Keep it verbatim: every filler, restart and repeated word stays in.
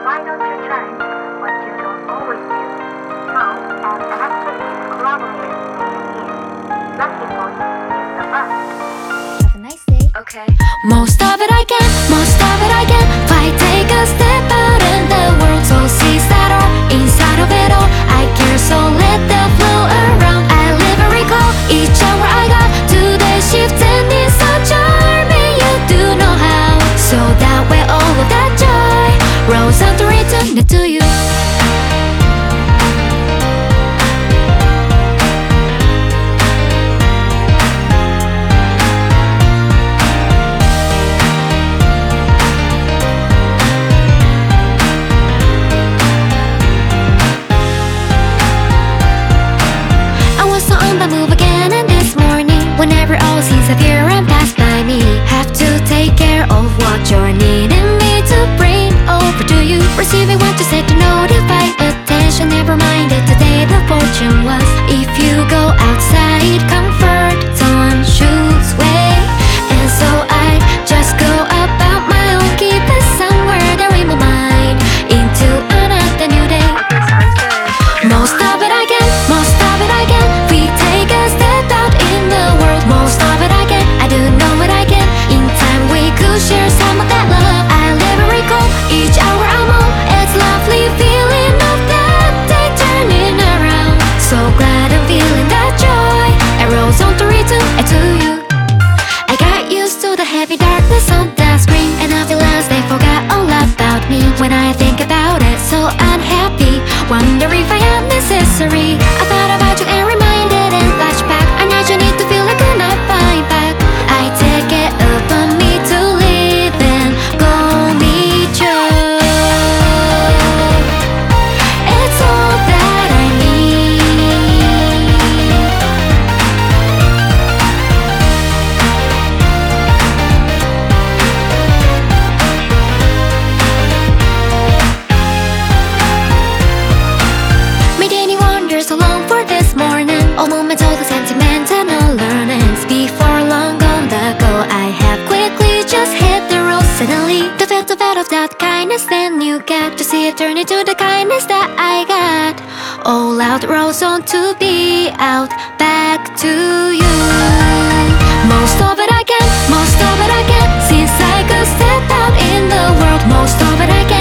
why don't you try what you don't always do? So, an electrically collaborated medium is Lucky Point is the bus. Have a nice day. Okay. Most of it I can, most of it I can. If I take a step out in the world, so sees that all inside of it all. I care, so let the flow around. I live and recall each hour I got. Today shift and it's so charming, you do know how. So that way all of that joy rolls out to return it to you. Whenever all seems appear and pass by me, have to take care of what you're needing me to bring over to you. Receiving what you said to notify attention. Never mind that today the fortune was. If you go outside, comfort zone, shoes way. And so I just go about my own, keep it somewhere there in my mind, into another new day. Okay, sounds good. Most of it I can, most of it I can. We take a step out in the world. Most of it I can, I do know what I can. In time we could share some of that love. I live and recall each hour I'm on. It's lovely feeling of that day turning around. So glad I'm feeling that joy. It rolls on to return it to you. I got used to the heavy darkness on the screen, and I feel as they forgot all about me. When I think about it, so unhappy, wonder if I am necessary. I thought about you and reminded and flashback. I know you need to feel like I'm not fine back. I take it upon me to live and go meet you. It's all that I need. Made any wonders so long for this morning. All moments, all the sentimental learnings. Before long gone the go, I have quickly just hit the road. Suddenly, the felt of out of that kindness, then you get to see it turn into the kindness that I got. All out rolls on to be out, back to you. Most of it I can, most of it I can. Since I could step out in the world, most of it I can.